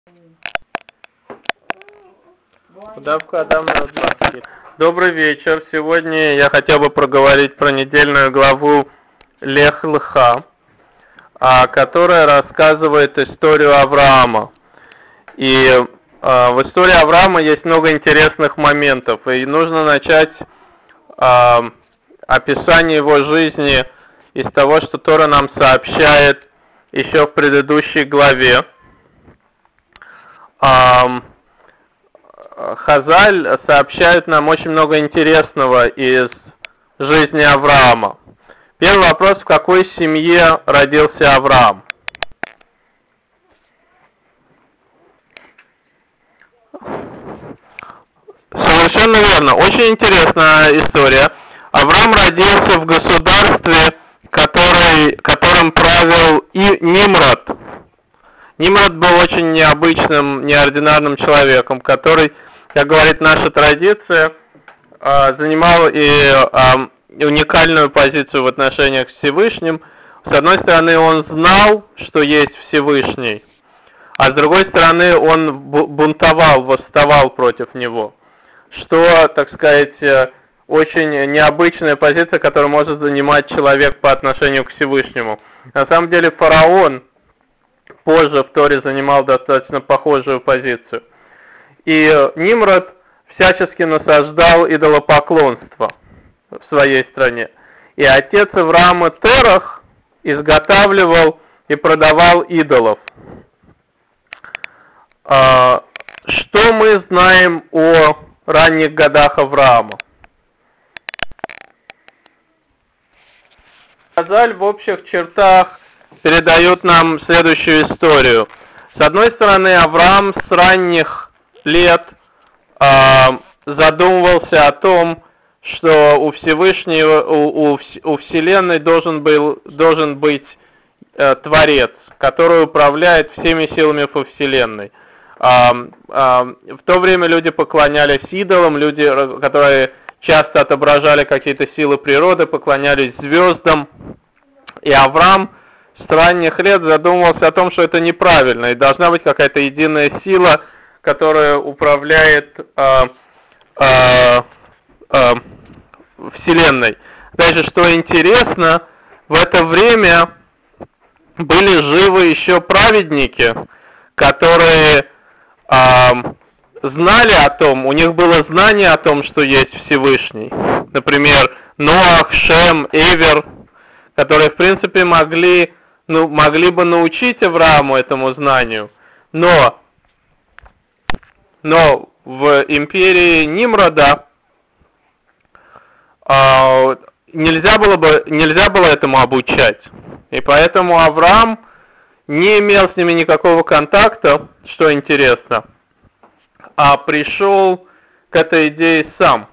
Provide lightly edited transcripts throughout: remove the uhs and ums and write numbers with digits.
Добрый вечер. Сегодня я хотел бы проговорить про недельную главу Лех Леха, которая рассказывает историю Авраама. И в истории Авраама есть много интересных моментов, и нужно начать описание его жизни из того, что Тора нам сообщает еще в предыдущей главе. Хазаль сообщает нам очень много интересного из жизни Авраама. Первый вопрос: в какой семье родился Авраам? Совершенно верно. Очень интересная история. Авраам родился в государстве, которым правил и Нимрод. Нимрод был очень необычным, неординарным человеком, который, как говорит наша традиция, занимал и уникальную позицию в отношениях с Всевышним. С одной стороны, он знал, что есть Всевышний, а с другой стороны, он бунтовал, восставал против него. Что, так сказать, очень необычная позиция, которую может занимать человек по отношению к Всевышнему. На самом деле, фараон позже в Торе занимал достаточно похожую позицию. И Нимрод всячески насаждал идолопоклонство в своей стране. И отец Авраама Терах изготавливал и продавал идолов. Что мы знаем о ранних годах Авраама? Хазаль в общих чертах передает нам следующую историю. С одной стороны, Авраам с ранних лет задумывался о том, что у Всевышнего, у Вселенной должен быть Творец, который управляет всеми силами по Вселенной. В то время люди поклонялись идолам, люди, которые часто отображали какие-то силы природы, поклонялись звездам. И Авраам с ранних лет задумывался о том, что это неправильно, и должна быть какая-то единая сила, которая управляет Вселенной. Даже что интересно, в это время были живы еще праведники, которые знали о том, у них было знание о том, что есть Всевышний. Например, Ноах, Шем, Эвер, которые, в принципе, могли бы научить Аврааму этому знанию. Но в империи Нимрода нельзя было этому обучать. И поэтому Авраам не имел с ними никакого контакта, что интересно, а пришел к этой идее сам.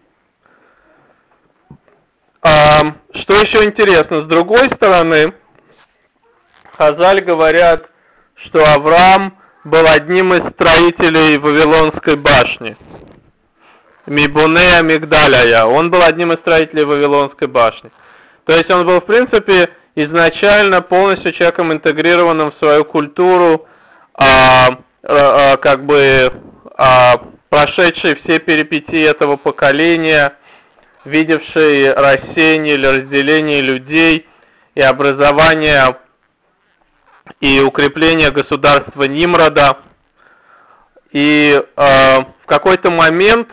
Что еще интересно, с другой стороны, Хазаль говорят, что Авраам был одним из строителей Вавилонской башни. Мибунея Мигдаляя. Он был одним из строителей Вавилонской башни. То есть он был, в принципе, изначально полностью человеком, интегрированным в свою культуру, прошедший все перипетии этого поколения, видевший рассеяние или разделение людей и образование и укрепление государства Нимрода. И в какой-то момент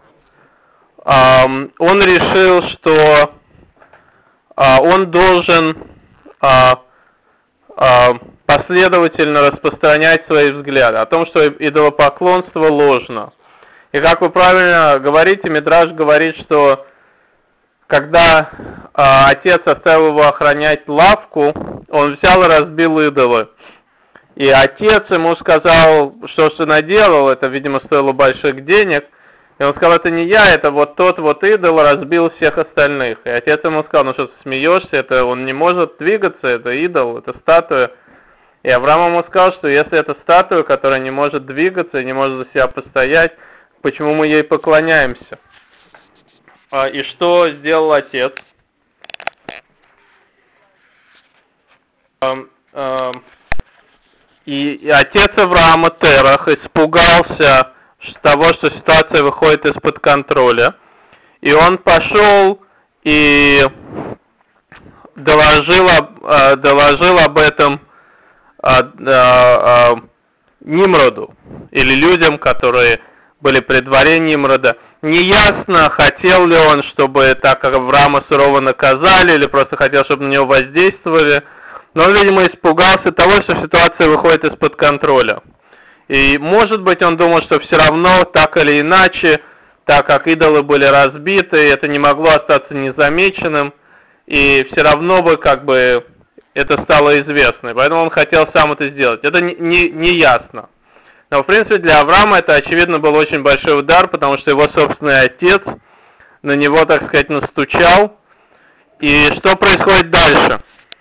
он решил, что он должен последовательно распространять свои взгляды о том, что идолопоклонство ложно. И как вы правильно говорите, Мидраш говорит, что когда отец оставил его охранять лавку, он взял и разбил идолы. И отец ему сказал, что ж ты наделал, это, видимо, стоило больших денег. И он сказал, это не я, это вот тот вот идол разбил всех остальных. И отец ему сказал, ну что ты смеешься, это он не может двигаться, это идол, это статуя. И Авраам ему сказал, что если это статуя, которая не может двигаться и не может за себя постоять, почему мы ей поклоняемся? И что сделал отец? И отец Авраама Терах испугался того, что ситуация выходит из-под контроля. И он пошел и доложил об этом Нимроду, или людям, которые были при дворе Нимрода. Неясно, хотел ли он, чтобы так как Авраама сурово наказали, или просто хотел, чтобы на него воздействовали. Но он, видимо, испугался того, что ситуация выходит из-под контроля. И, может быть, он думал, что все равно, так или иначе, так как идолы были разбиты, это не могло остаться незамеченным, и все равно бы, как бы, это стало известно. И поэтому он хотел сам это сделать. Это не ясно. Но, в принципе, для Авраама это, очевидно, был очень большой удар, потому что его собственный отец на него, так сказать, настучал. И что происходит дальше?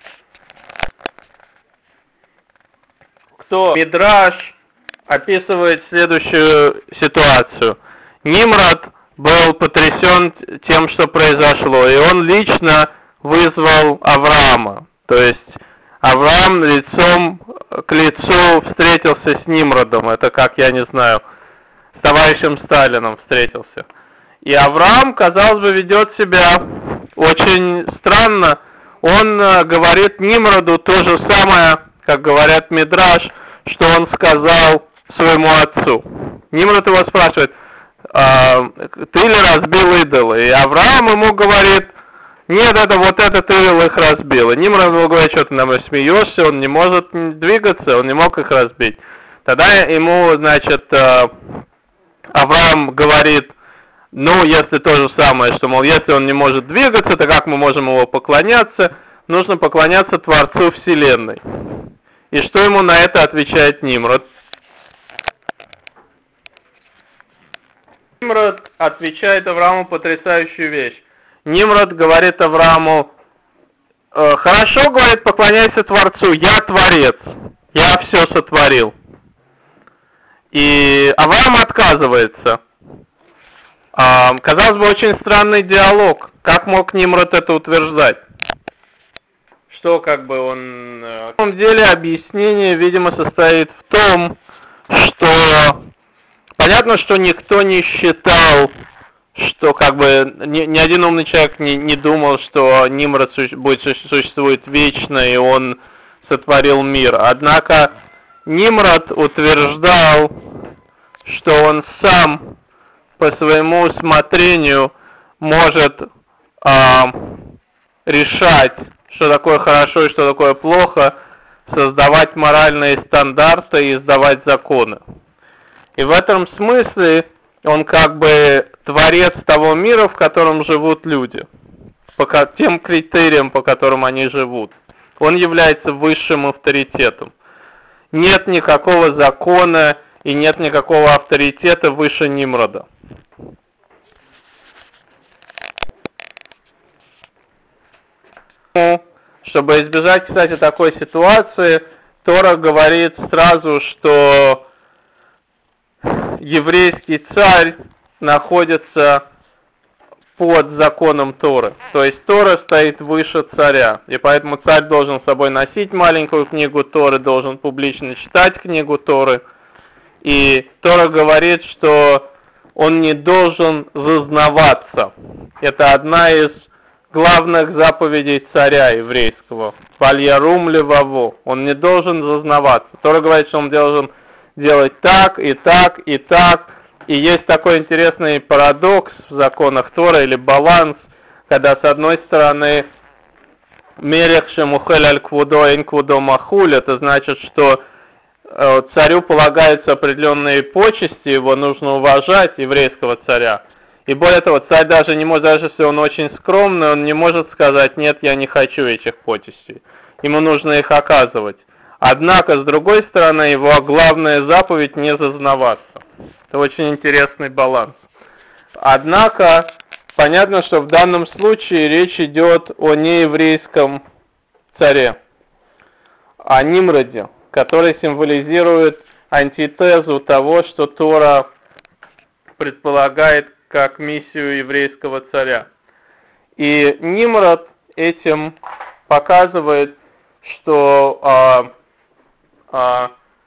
Мидраш описывает следующую ситуацию. Нимрод был потрясен тем, что произошло, и он лично вызвал Авраама. То есть Авраам лицом к лицу встретился с Нимродом. Это как, я не знаю, с товарищем Сталином встретился. И Авраам, казалось бы, ведет себя очень странно. Он говорит Нимроду то же самое, как говорят Мидраш, что он сказал своему отцу. Нимрод его спрашивает, ты ли разбил идолы? И Авраам ему говорит, нет, это вот этот идол их разбил. И Нимрод ему говорит, что ты нам смеешься, он не может двигаться, он не мог их разбить. Тогда ему, значит, Авраам говорит, ну, если то же самое, что, мол, если он не может двигаться, то как мы можем его поклоняться? Нужно поклоняться Творцу Вселенной. И что ему на это отвечает Нимрод? Нимрод отвечает Аврааму потрясающую вещь. Нимрод говорит Аврааму, хорошо, говорит, поклоняйся Творцу, я Творец, я все сотворил. И Авраам отказывается. Казалось бы, очень странный диалог. Как мог Нимрод это утверждать? Что как бы он... На самом деле объяснение, видимо, состоит в том, что понятно, что никто не считал, что как бы ни один умный человек не думал, что Нимрод существует вечно, и он сотворил мир. Однако Нимрод утверждал, что он сам по своему усмотрению может решать, что такое хорошо и что такое плохо, создавать моральные стандарты и издавать законы. И в этом смысле он как бы творец того мира, в котором живут люди, по тем критериям, по которым они живут. Он является высшим авторитетом. Нет никакого закона и нет никакого авторитета выше Нимрода. Чтобы избежать, кстати, такой ситуации, Тора говорит сразу, что еврейский царь находится под законом Торы. То есть Тора стоит выше царя. И поэтому царь должен с собой носить маленькую книгу Торы, должен публично читать книгу Торы. И Тора говорит, что он не должен зазнаваться. Это одна из главных заповедей царя еврейского. Вальярум леваво. Он не должен зазнаваться. Тора говорит, что он должен делать так, и так, и так. И есть такой интересный парадокс в законах Торы, или баланс, когда с одной стороны мерех шемухель аль квудо эн квудо махуль, это значит, что царю полагаются определенные почести, его нужно уважать, еврейского царя. И более того, царь даже не может, даже если он очень скромный, он не может сказать, нет, я не хочу этих почестей. Ему нужно их оказывать. Однако, с другой стороны, его главная заповедь не зазнаваться. Это очень интересный баланс. Однако, понятно, что в данном случае речь идет о нееврейском царе, о Нимроде, который символизирует антитезу того, что Тора предполагает как миссию еврейского царя. И Нимрод этим показывает, что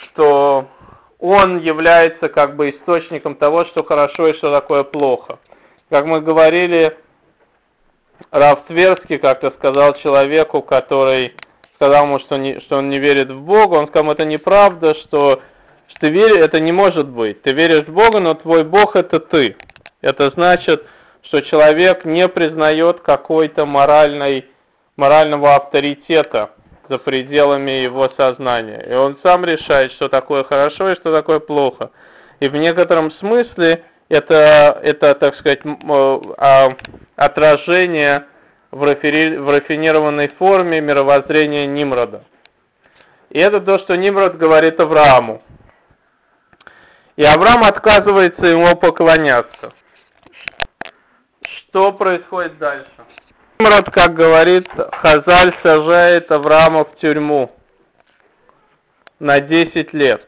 что он является как бы источником того, что хорошо и что такое плохо. Как мы говорили, Рав Тверский как-то сказал человеку, который сказал ему, что он не верит в Бога, он сказал, это неправда, что ты веришь, это не может быть. Ты веришь в Бога, но твой Бог это ты. Это значит, что человек не признает какой-то морального авторитета за пределами его сознания. И он сам решает, что такое хорошо и что такое плохо. И в некотором смысле это так сказать, отражение в рафинированной форме мировоззрения Нимрода. И это то, что Нимрод говорит Аврааму. И Авраам отказывается ему поклоняться. Что происходит дальше? Нимрод, как говорит Хазаль, сажает Авраама в тюрьму на 10 лет.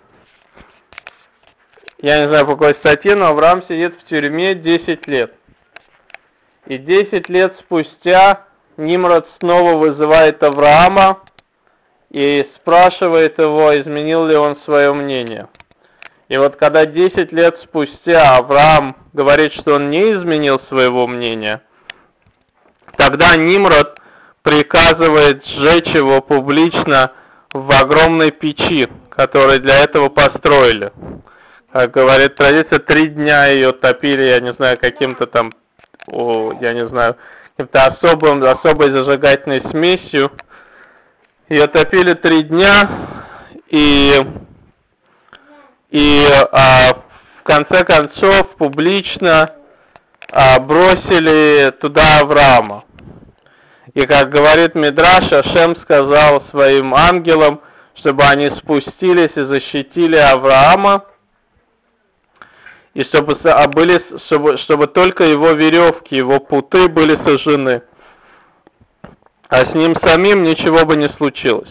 Я не знаю, по какой статье, но Авраам сидит в тюрьме 10 лет. И 10 лет спустя Нимрод снова вызывает Авраама и спрашивает его, изменил ли он свое мнение. И вот когда 10 лет спустя Авраам говорит, что он не изменил своего мнения, тогда Нимрод приказывает сжечь его публично в огромной печи, которую для этого построили. Как говорит традиция, 3 дня ее топили, я не знаю, каким-то там, каким-то особой зажигательной смесью. Ее топили 3 дня, и в конце концов публично бросили туда Авраама. И как говорит Мидраш, Ашем сказал своим ангелам, чтобы они спустились и защитили Авраама, и чтобы только его веревки, его путы были сожжены. А с ним самим ничего бы не случилось.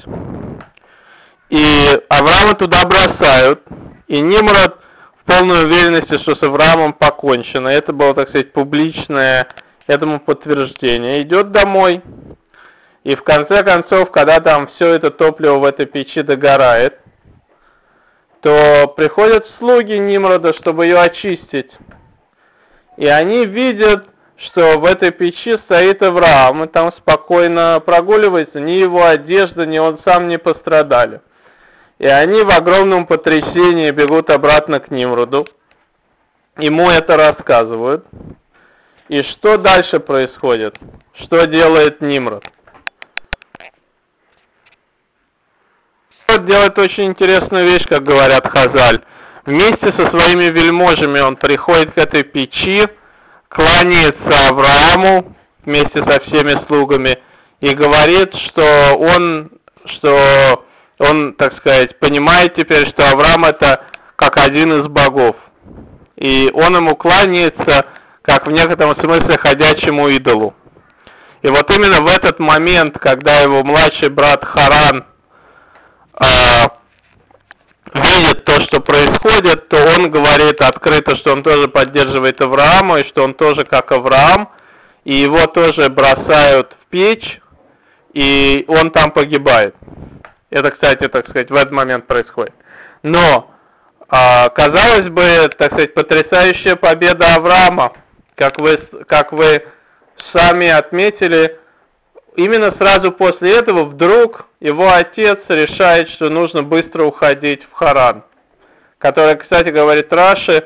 И Авраама туда бросают, и Нимрод в полной уверенности, что с Авраамом покончено, это было, так сказать, публичное этому подтверждение, идет домой. И в конце концов, когда там все это топливо в этой печи догорает, то приходят слуги Нимрода, чтобы ее очистить. И они видят, что в этой печи стоит Авраам, и там спокойно прогуливается, ни его одежда, ни он сам не пострадали. И они в огромном потрясении бегут обратно к Нимроду, ему это рассказывают. И что дальше происходит? Что делает Нимрод? Нимрод делает очень интересную вещь, как говорят Хазаль. Вместе со своими вельможами он приходит к этой печи, кланяется Аврааму вместе со всеми слугами и говорит, что он, так сказать, понимает теперь, что Авраам это как один из богов. И он ему кланяется, как в некотором смысле ходячему идолу. И вот именно в этот момент, когда его младший брат Харан видит то, что происходит, то он говорит открыто, что он тоже поддерживает Авраама, и что он тоже как Авраам, и его тоже бросают в печь, и он там погибает. Это, кстати, так сказать, в этот момент происходит. Но, казалось бы, так сказать, потрясающая победа Авраама, как вы сами отметили, именно сразу после этого вдруг его отец решает, что нужно быстро уходить в Харан, который, кстати, говорит Раши,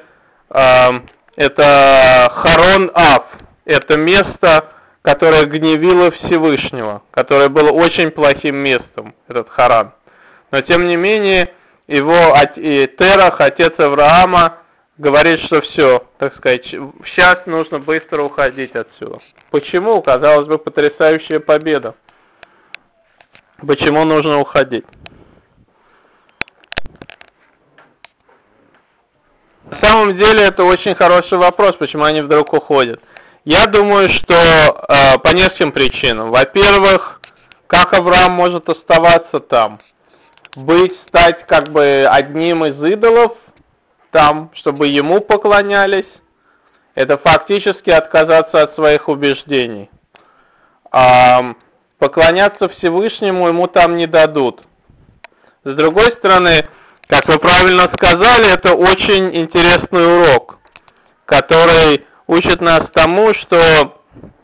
это Харон Ав, это место, которое гневило Всевышнего, которое было очень плохим местом, этот Харан. Но тем не менее, Терах, отец Авраама, говорит, что все, так сказать, сейчас нужно быстро уходить отсюда. Почему? Казалось бы, потрясающая победа. Почему нужно уходить? На самом деле это очень хороший вопрос, почему они вдруг уходят. Я думаю, что по нескольким причинам. Во-первых, как Авраам может оставаться там? Стать как бы одним из идолов там, чтобы ему поклонялись, это фактически отказаться от своих убеждений. Поклоняться Всевышнему ему там не дадут. С другой стороны, Как вы правильно сказали, это очень интересный урок, который учит нас тому, что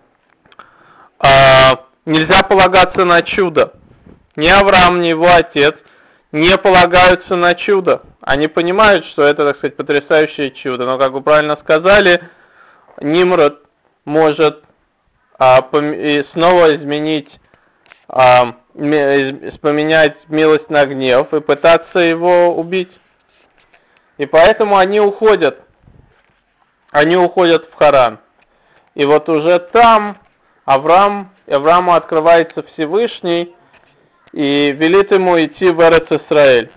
нельзя полагаться на чудо. Ни Авраам, ни его отец не полагаются на чудо. Они понимают, что это, так сказать, потрясающее чудо. Но, как вы правильно сказали, Нимрод может снова поменять милость на гнев и пытаться его убить. И поэтому они уходят в Харан. И вот уже там Аврааму открывается Всевышний и велит ему идти в Эрец-Исраэль.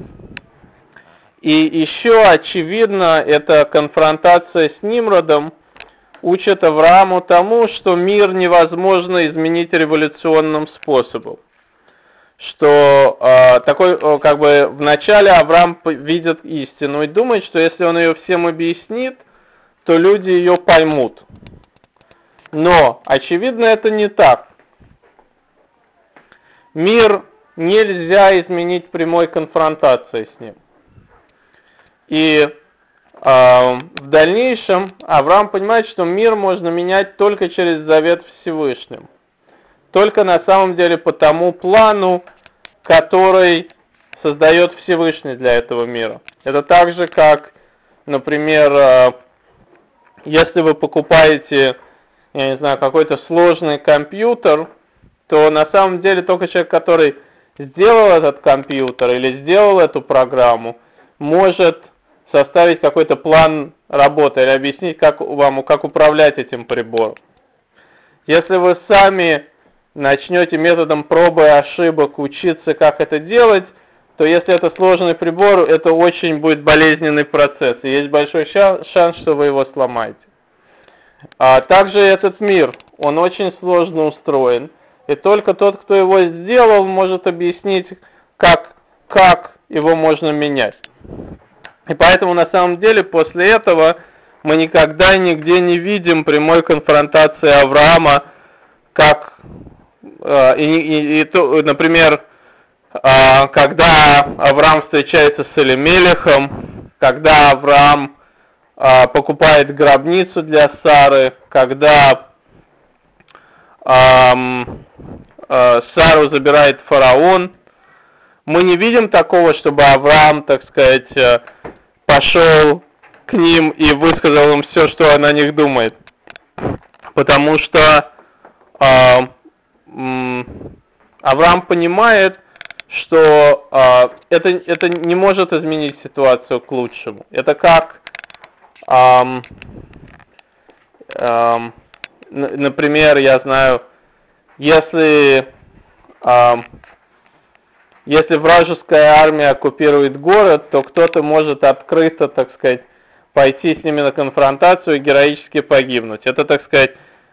И еще очевидно, эта конфронтация с Нимродом учит Аврааму тому, что мир невозможно изменить революционным способом. Что вначале Авраам видит истину и думает, что если он ее всем объяснит, то люди ее поймут. Но, очевидно, это не так. Мир нельзя изменить прямой конфронтацией с ним. И в дальнейшем Авраам понимает, что мир можно менять только через завет Всевышним. Только на самом деле по тому плану, который создает Всевышний для этого мира. Это так же, как, например, если вы покупаете, я не знаю, какой-то сложный компьютер, то на самом деле только человек, который сделал этот компьютер или сделал эту программу, может составить какой-то план работы или объяснить, как управлять этим прибором. Если вы сами начнете методом пробы и ошибок учиться, как это делать, то если это сложный прибор, это очень будет болезненный процесс, и есть большой шанс, что вы его сломаете. А также этот мир, он очень сложно устроен, и только тот, кто его сделал, может объяснить, как его можно менять. И поэтому на самом деле после этого мы никогда и нигде не видим прямой конфронтации Авраама, например, когда Авраам встречается с Элимелехом, когда Авраам покупает гробницу для Сары, когда Сару забирает фараон, мы не видим такого, чтобы Авраам, так сказать, пошел к ним и высказал им все, что он о них думает. Потому что Авраам понимает, что это не может изменить ситуацию к лучшему. Это как, например, я знаю, если вражеская армия оккупирует город, то кто-то может открыто, так сказать, пойти с ними на конфронтацию и героически погибнуть. Это, так сказать,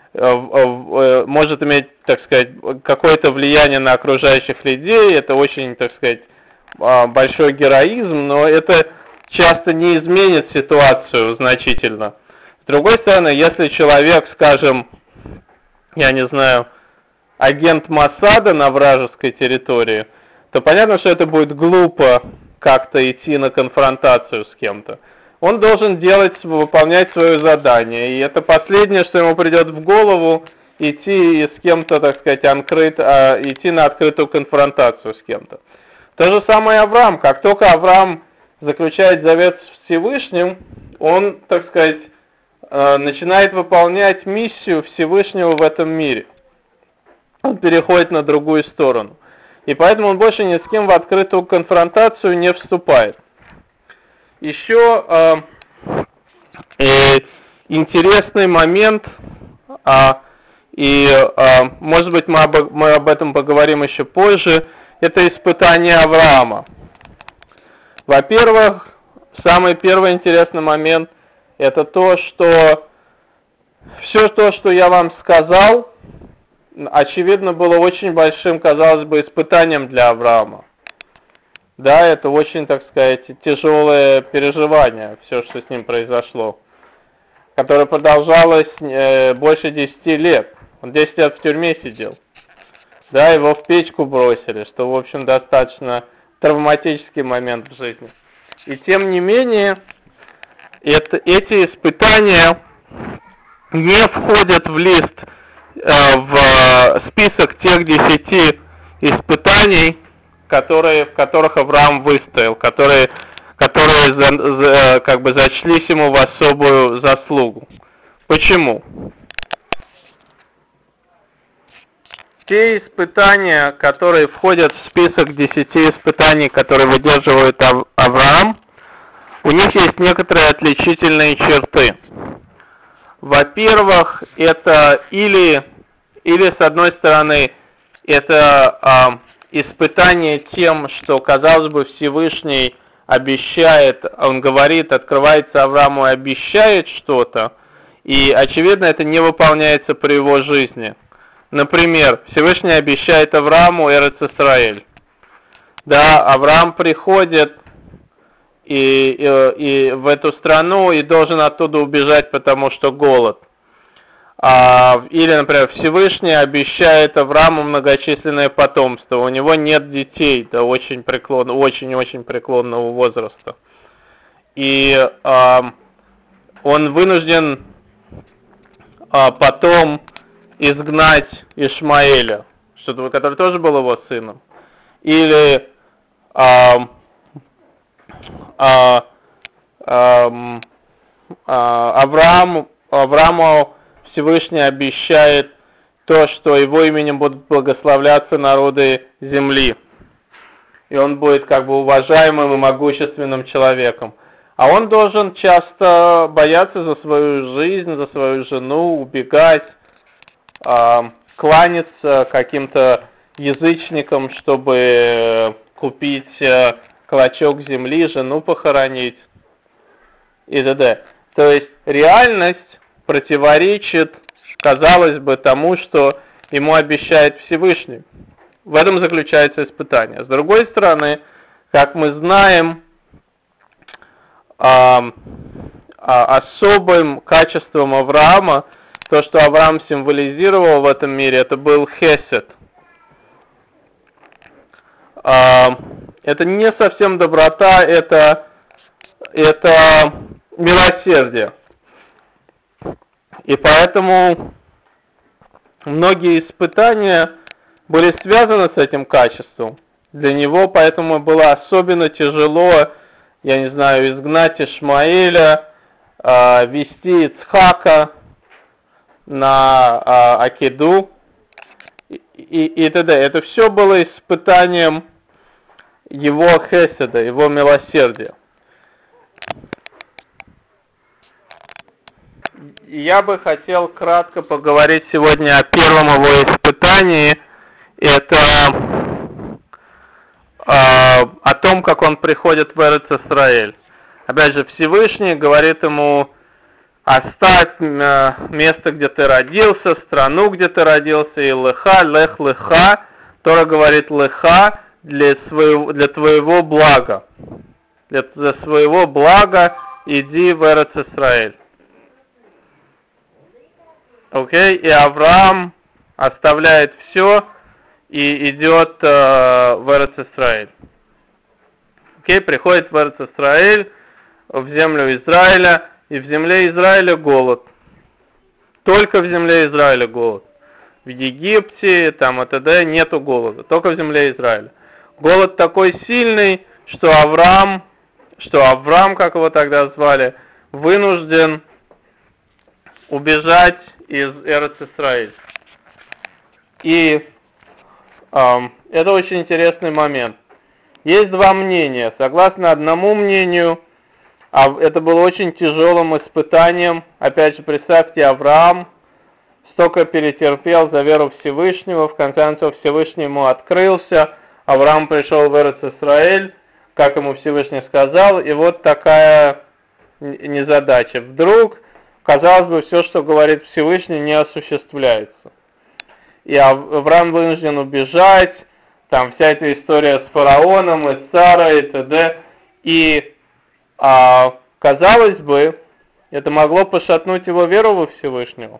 может иметь, так сказать, какое-то влияние на окружающих людей. Это очень, так сказать, большой героизм, но это часто не изменит ситуацию значительно. С другой стороны, если человек, скажем, я не знаю, агент Моссада на вражеской территории, то понятно, что это будет глупо как-то идти на конфронтацию с кем-то. Он должен выполнять свое задание, и это последнее, что ему придет в голову, идти с кем-то, так сказать, идти на открытую конфронтацию с кем-то. То же самое Авраам. Как только Авраам заключает завет с Всевышним, он, так сказать, начинает выполнять миссию Всевышнего в этом мире. Он переходит на другую сторону. И поэтому он больше ни с кем в открытую конфронтацию не вступает. Еще интересный момент, может быть мы об этом поговорим еще позже, это испытание Авраама. Во-первых, самый первый интересный момент, это то, что все то, что я вам сказал, очевидно, было очень большим, казалось бы, испытанием для Авраама. Да, это очень, так сказать, тяжелое переживание, все, что с ним произошло, которое продолжалось больше 10 лет. Он 10 лет в тюрьме сидел. Да, его в печку бросили, что, в общем, достаточно травматический момент в жизни. И тем не менее, эти испытания не входят в лист, в список тех 10 испытаний, в которых Авраам выстоял, которые как бы зачлись ему в особую заслугу. Почему? Те испытания, которые входят в список 10 испытаний, которые выдерживает Авраам, у них есть некоторые отличительные черты. Во-первых, это или с одной стороны, это испытание тем, что, казалось бы, Всевышний обещает, он говорит, открывается Аврааму и обещает что-то, и, очевидно, это не выполняется при его жизни. Например, Всевышний обещает Аврааму Эрец-Исраэль. Да, Авраам приходит и в эту страну и должен оттуда убежать, потому что голод. Или, например, Всевышний обещает Аврааму многочисленное потомство. У него нет детей до очень преклонного возраста. И он вынужден потом изгнать Ишмаэля, который тоже был его сыном. Или Аврааму Всевышний обещает то, что его именем будут благословляться народы земли. И он будет как бы уважаемым и могущественным человеком. А он должен часто бояться за свою жизнь, за свою жену, убегать, кланяться каким-то язычникам, чтобы купить клочок земли, жену похоронить и т.д. То есть реальность противоречит, казалось бы, тому, что ему обещает Всевышний. В этом заключается испытание. С другой стороны, как мы знаем, особым качеством Авраама, то, что Авраам символизировал в этом мире, это был хесед. Это не совсем доброта, это милосердие. И поэтому многие испытания были связаны с этим качеством. Для него поэтому было особенно тяжело, я не знаю, изгнать Ишмаэля, вести Ицхака на Акиду и т.д. Это все было испытанием его хеседа, его милосердия. Я бы хотел кратко поговорить сегодня о первом его испытании. Это о том, как он приходит в Эрец-Исраэль. Опять же, Всевышний говорит ему: оставь место, где ты родился, страну, где ты родился, и лех леха. Тора говорит леха для твоего блага. Для своего блага иди в Эрец-Исраэль. Окей? И Авраам оставляет все и идет в Эрец-Исраэль. Окей? Приходит в Эрец-Исраэль, в землю Израиля, и в земле Израиля голод. Только в земле Израиля голод. В Египте, там и т.д. нету голода, только в земле Израиля. Голод такой сильный, что Авраам, как его тогда звали, вынужден убежать из Эрец-Исраэль. И это очень интересный момент. Есть два мнения. Согласно одному мнению, это было очень тяжелым испытанием. Опять же, представьте, Авраам столько перетерпел за веру Всевышнего, в конце концов Всевышний ему открылся, Авраам пришел в Эрец-Исраэль, как ему Всевышний сказал, и вот такая незадача. Вдруг, казалось бы, все, что говорит Всевышний, не осуществляется. И Авраам вынужден убежать, там вся эта история с фараоном, и Сарой, и т.д. И, казалось бы, это могло пошатнуть его веру во Всевышнего.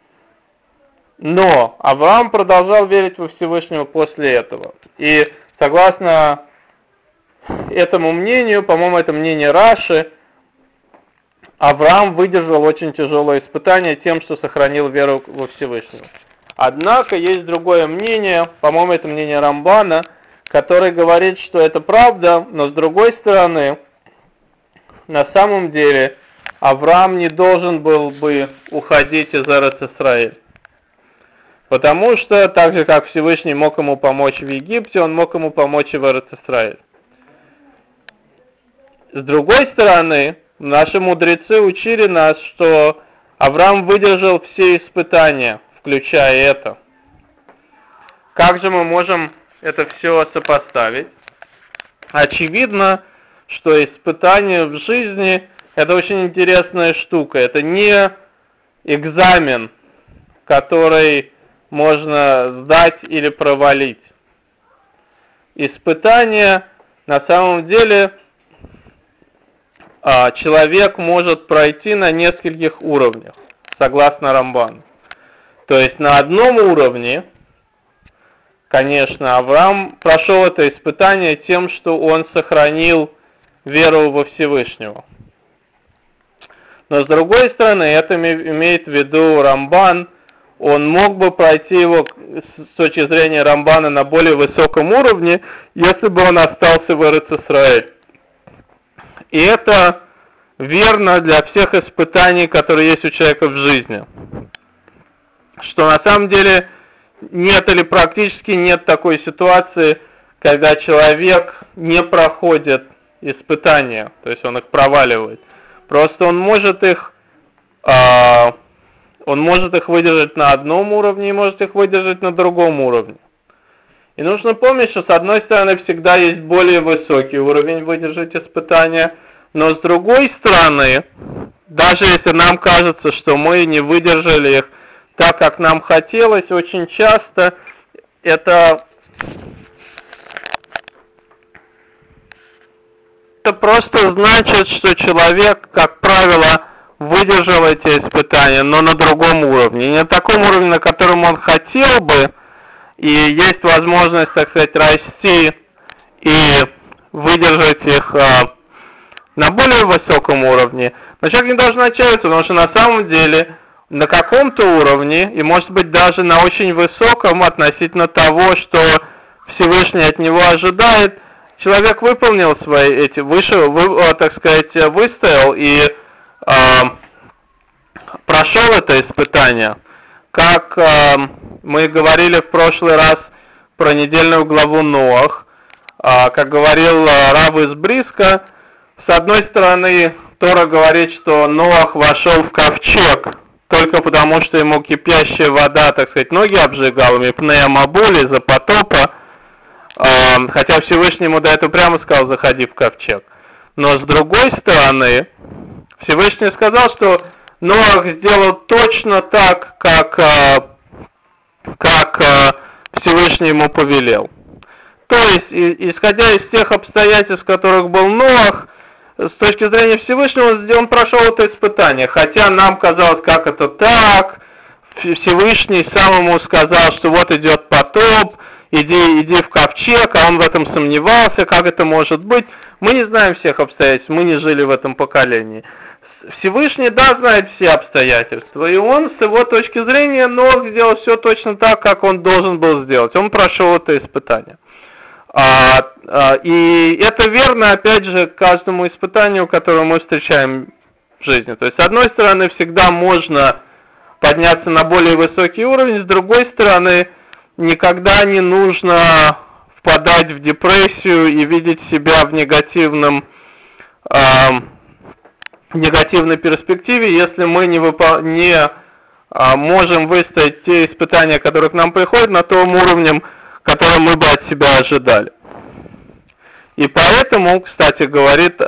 Но Авраам продолжал верить во Всевышнего после этого. И согласно этому мнению, по-моему, это мнение Раши, Авраам выдержал очень тяжелое испытание тем, что сохранил веру во Всевышнего. Однако есть другое мнение, по-моему, это мнение Рамбана, который говорит, что это правда, но с другой стороны, на самом деле, Авраам не должен был бы уходить из Эрец-Исраэль. Потому что, так же как Всевышний мог ему помочь в Египте, он мог ему помочь и в Эрец-Исраэль. С другой стороны, наши мудрецы учили нас, что Авраам выдержал все испытания, включая это. Как же мы можем это все сопоставить? Очевидно, что испытание в жизни – это очень интересная штука. Это не экзамен, который можно сдать или провалить. Испытание на самом деле человек может пройти на нескольких уровнях, согласно Рамбану. То есть на одном уровне, конечно, Авраам прошел это испытание тем, что он сохранил веру во Всевышнего. Но с другой стороны, это имеет в виду Рамбан, он мог бы пройти его с точки зрения Рамбана на более высоком уровне, если бы он остался в Эрец-Исраэль. И это верно для всех испытаний, которые есть у человека в жизни. Что на самом деле нет или практически нет такой ситуации, когда человек не проходит испытания, то есть он их проваливает. Просто он может их выдержать на одном уровне и может их выдержать на другом уровне. И нужно помнить, что с одной стороны всегда есть более высокий уровень выдержать испытания, но с другой стороны, даже если нам кажется, что мы не выдержали их так, как нам хотелось, очень часто это просто значит, что человек, как правило, выдержал эти испытания, но на другом уровне. Не на таком уровне, на котором он хотел бы, и есть возможность, так сказать, расти и выдержать их на более высоком уровне. Но человек не должен отчаиваться, потому что на самом деле на каком-то уровне, и может быть даже на очень высоком относительно того, что Всевышний от него ожидает, человек выполнил свои выстоял и прошел это испытание. Как мы говорили в прошлый раз про недельную главу Ноах, как говорил Рав из Бриска, с одной стороны, Тора говорит, что Ноах вошел в ковчег только потому, что ему кипящая вода, так сказать, ноги обжигала, мипнея мабули, из-за потопа, хотя Всевышний ему до этого прямо сказал, заходи в ковчег. Но с другой стороны, Всевышний сказал, что Ноах сделал точно так, как Всевышний ему повелел. То есть, исходя из тех обстоятельств, в которых был Ноах, с точки зрения Всевышнего, он прошел это испытание. Хотя нам казалось, как это так, Всевышний сам ему сказал, что вот идет потоп, иди в ковчег, а он в этом сомневался, как это может быть. Мы не знаем всех обстоятельств, мы не жили в этом поколении. Всевышний, да, знает все обстоятельства, и он, с его точки зрения, Ноах сделал все точно так, как он должен был сделать. Он прошел это испытание. И это верно, опять же, каждому испытанию, которое мы встречаем в жизни. То есть, с одной стороны, всегда можно подняться на более высокий уровень, с другой стороны, никогда не нужно впадать в депрессию и видеть себя в негативной перспективе, если мы не можем выстоять те испытания, которые к нам приходят, на том уровне, который мы бы от себя ожидали. И поэтому, кстати, говорит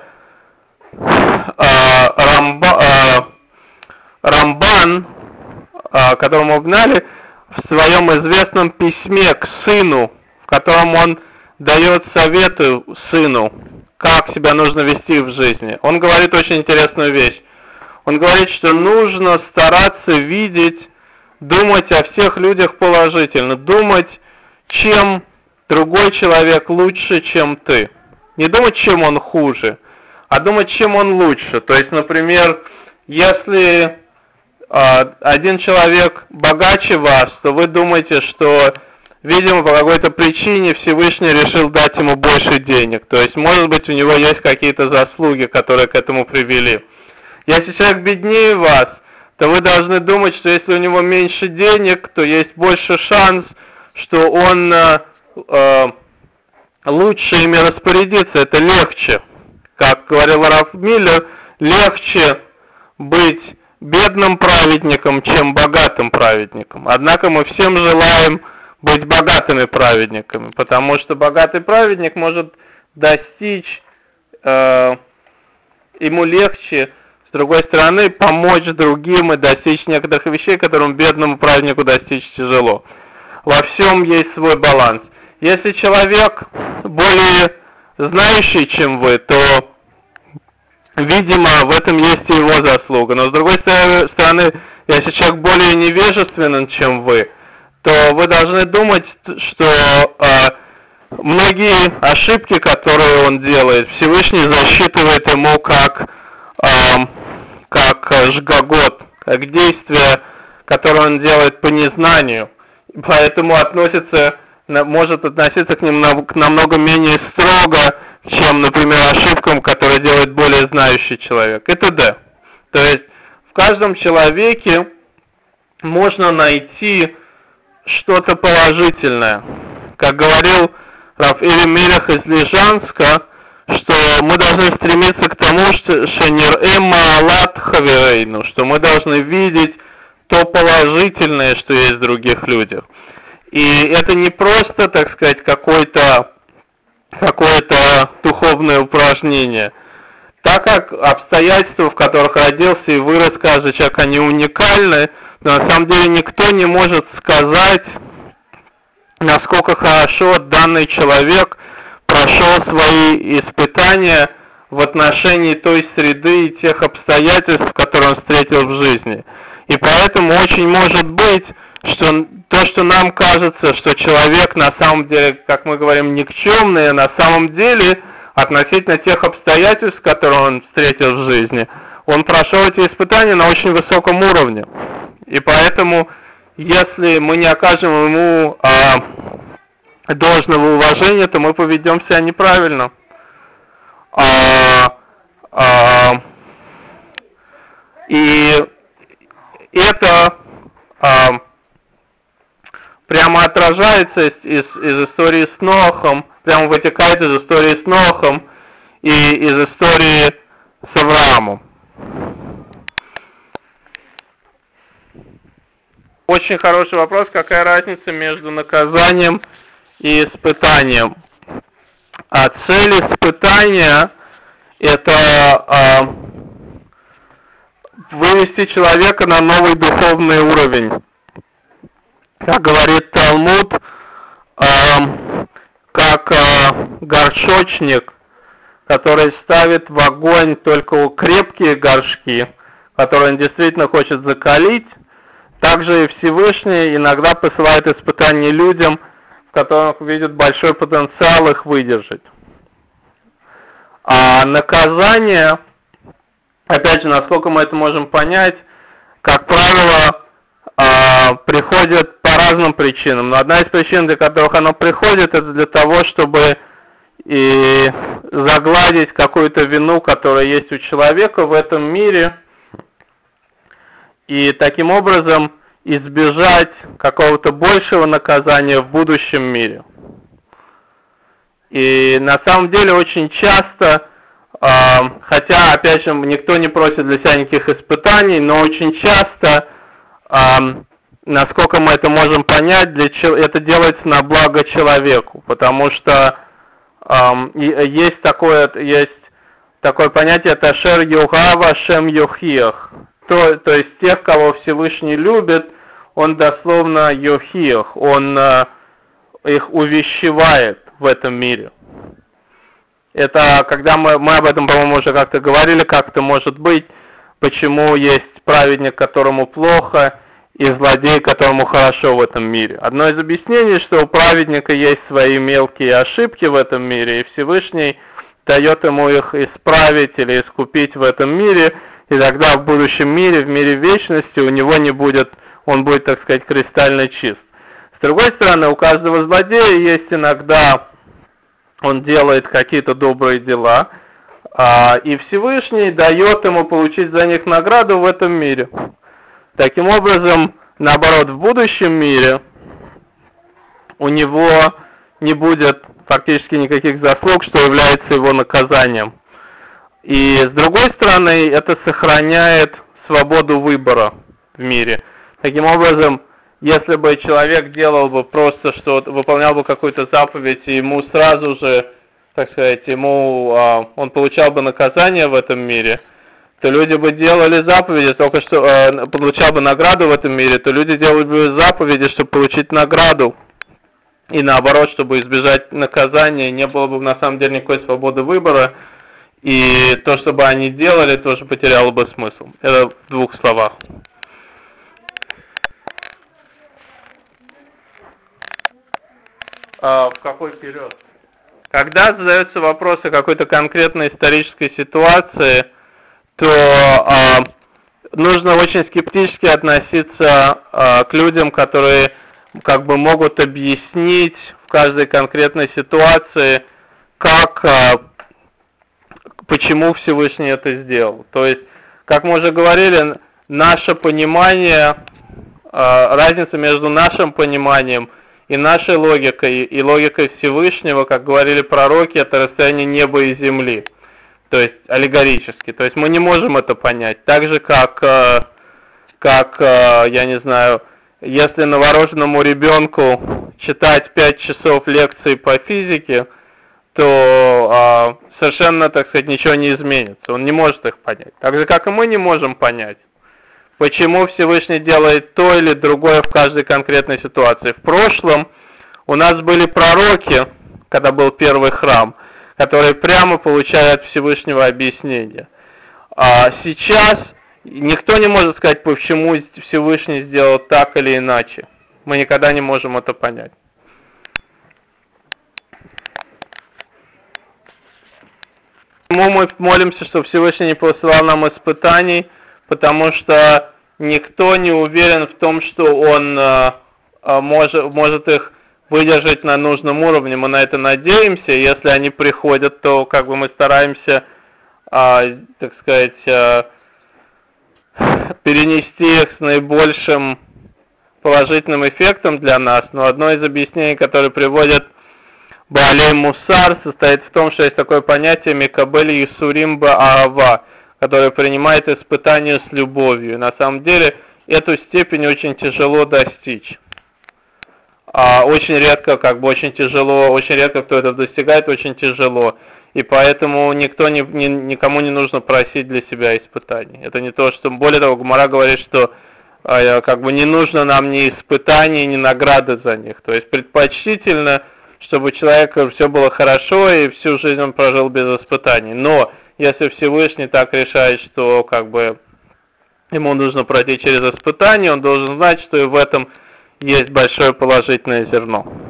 Рамбан, которого мы угнали, в своем известном письме к сыну, в котором он дает советы сыну, как себя нужно вести в жизни. Он говорит очень интересную вещь. Он говорит, что нужно стараться думать о всех людях положительно, думать, чем другой человек лучше, чем ты. Не думать, чем он хуже, а думать, чем он лучше. То есть, например, если один человек богаче вас, то вы думаете, что, видимо, по какой-то причине Всевышний решил дать ему больше денег. То есть, может быть, у него есть какие-то заслуги, которые к этому привели. Если человек беднее вас, то вы должны думать, что если у него меньше денег, то есть больше шанс, что он лучше ими распорядиться, это легче. Как говорил Раф Миллер, легче быть бедным праведником, чем богатым праведником. Однако мы всем желаем быть богатыми праведниками, потому что богатый праведник может достичь, ему легче, с другой стороны, помочь другим и достичь некоторых вещей, которым бедному праведнику достичь тяжело. Во всем есть свой баланс. Если человек более знающий, чем вы, то, видимо, в этом есть и его заслуга. Но с другой стороны, если человек более невежественен, чем вы, то вы должны думать, что многие ошибки, которые он делает, Всевышний засчитывает ему как жгагот, как действие, которое он делает по незнанию. Поэтому может относиться к ним намного менее строго, чем, например, ошибкам, которые делает более знающий человек, и т.д. То есть в каждом человеке можно найти что-то положительное. Как говорил Рав Ири Мелех из Лежанска, что мы должны стремиться к тому, что шенир маалат хаверейну, что мы должны видеть то положительное, что есть в других людях. И это не просто, так сказать, какое-то духовное упражнение. Так как обстоятельства, в которых родился и вырос каждый человек, они уникальны, но на самом деле никто не может сказать, насколько хорошо данный человек прошел свои испытания в отношении той среды и тех обстоятельств, которые он встретил в жизни. И поэтому очень может быть, что то, что нам кажется, что человек на самом деле, как мы говорим, никчемный, на самом деле относительно тех обстоятельств, которые он встретил в жизни, он прошел эти испытания на очень высоком уровне. И поэтому, если мы не окажем ему должного уважения, то мы поведем себя неправильно. И это прямо отражается из истории с Ноахом, прямо вытекает из истории с Ноахом и из истории с Авраамом. Очень хороший вопрос, какая разница между наказанием и испытанием. А цель испытания – это вывести человека на новый духовный уровень. Как говорит Талмуд, как горшочник, который ставит в огонь только крепкие горшки, которые он действительно хочет закалить, также и Всевышний иногда посылает испытания людям, в которых видит большой потенциал их выдержать. А наказание, опять же, насколько мы это можем понять, как правило, приходит по разным причинам. Но одна из причин, для которых оно приходит, это для того, чтобы и загладить какую-то вину, которая есть у человека в этом мире, и таким образом избежать какого-то большего наказания в будущем мире. И на самом деле очень часто, хотя, опять же, никто не просит для себя никаких испытаний, но очень часто, насколько мы это можем понять, это делается на благо человеку, потому что есть такое понятие «ташер югава шем юхиях», то есть тех, кого Всевышний любит, он дословно юхиях, он их увещевает в этом мире. Это когда мы об этом, по-моему, уже как-то говорили, как это может быть, почему есть праведник, которому плохо, и злодей, которому хорошо в этом мире. Одно из объяснений, что у праведника есть свои мелкие ошибки в этом мире, и Всевышний дает ему их исправить или искупить в этом мире, и тогда в будущем мире, в мире вечности, у него не будет, он будет, так сказать, кристально чист. С другой стороны, у каждого злодея есть иногда, он делает какие-то добрые дела, и Всевышний дает ему получить за них награду в этом мире. Таким образом, наоборот, в будущем мире у него не будет фактически никаких заслуг, что является его наказанием. И с другой стороны, это сохраняет свободу выбора в мире. Таким образом, если бы человек делал бы просто что-то, выполнял бы какую-то заповедь, и ему сразу же, так сказать, он получал бы наказание в этом мире, то люди бы делали заповеди, только что получал бы награду в этом мире, то люди делали бы заповеди, чтобы получить награду. И наоборот, чтобы избежать наказания, не было бы на самом деле никакой свободы выбора, и то, что бы они делали, тоже потеряло бы смысл. Это в двух словах. В какой период? Когда задается вопрос о какой-то конкретной исторической ситуации, то нужно очень скептически относиться к людям, которые как бы могут объяснить в каждой конкретной ситуации, почему Всевышний это сделал. То есть, как мы уже говорили, наше понимание, разница между нашим пониманием и нашей логикой, и логикой Всевышнего, как говорили пророки, это расстояние неба и земли. То есть, аллегорически. То есть, мы не можем это понять. Так же, как я не знаю, если новорожденному ребенку читать 5 часов лекций по физике, то совершенно, так сказать, ничего не изменится. Он не может их понять. Так же, как и мы не можем понять, почему Всевышний делает то или другое в каждой конкретной ситуации. В прошлом у нас были пророки, когда был первый храм, которые прямо получали от Всевышнего объяснение. А сейчас никто не может сказать, почему Всевышний сделал так или иначе. Мы никогда не можем это понять. Почему мы молимся, что Всевышний не посылал нам испытаний? Потому что никто не уверен в том, что он может их выдержать на нужном уровне. Мы на это надеемся. Если они приходят, то как бы мы стараемся, так сказать, перенести их с наибольшим положительным эффектом для нас. Но одно из объяснений, которое приводят Баалей Мусар, состоит в том, что есть такое понятие Микабель Исурим Баава, которое принимает испытания с любовью. На самом деле эту степень очень тяжело достичь. Очень редко, очень редко кто это достигает, очень тяжело. И поэтому никому не нужно просить для себя испытаний. Это не то, что... Более того, Гемара говорит, что как бы не нужно нам ни испытаний, ни награды за них. То есть предпочтительно, чтобы у человека все было хорошо и всю жизнь он прожил без испытаний. Но если Всевышний так решает, что как бы ему нужно пройти через испытания, он должен знать, что и в этом есть большое положительное зерно.